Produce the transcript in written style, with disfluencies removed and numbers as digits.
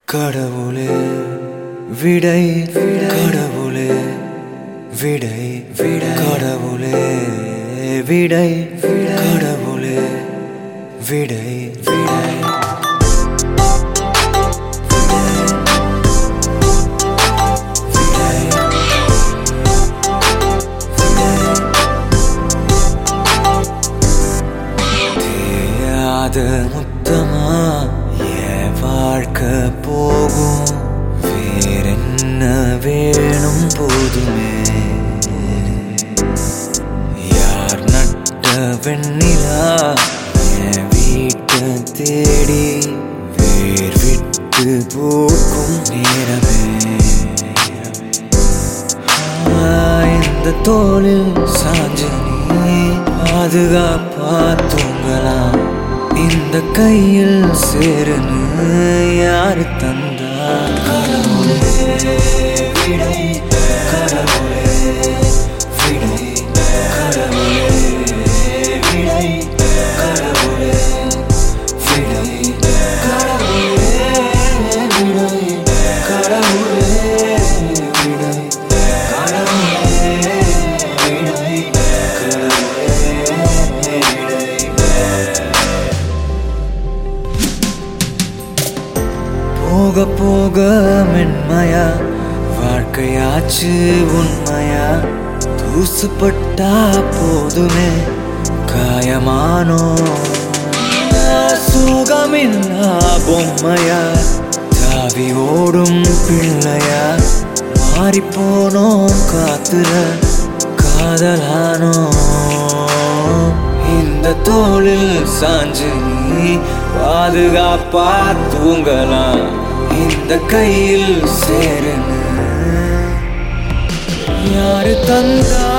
கடவுளே விடை கடவுளே விடை கடவுளே விடை கடவுளே விடை தேயாத முத்தமா என் வாழ்க்கை போகும் வேறென்ன வேணும் போதுமே யார் நட்ட வெண்ணிலா என் வீட்டை தேடி வேர் விட்டு பூக்கும் நேரமே இந்த தோளில் சாஞ்சு நீ பாதுகாப்பா தூங்கலாம் இந்த கையில் சேருன்னு யாரு தந்தா கடவுளே விடை கடவுளே விடை கடவுளே விடை கடவுளே விடை கடவுளே விடை கடவுளே விடை போக போக மென்மையா வாழ்க்கையாச்சு உண்மையா தூசுப்பட்டா போதுமே காயமானோ சுகமில்லா பொம்மையா தாவி ஓடும் பிள்ளையா மாறிப்போனோம் காத்துல காதலானோ இந்த தோளில் சாஞ்சு நீ பாதுகாப்பா தூங்கலாம் இந்த கையில் சேருன்னு யாரு தந்தா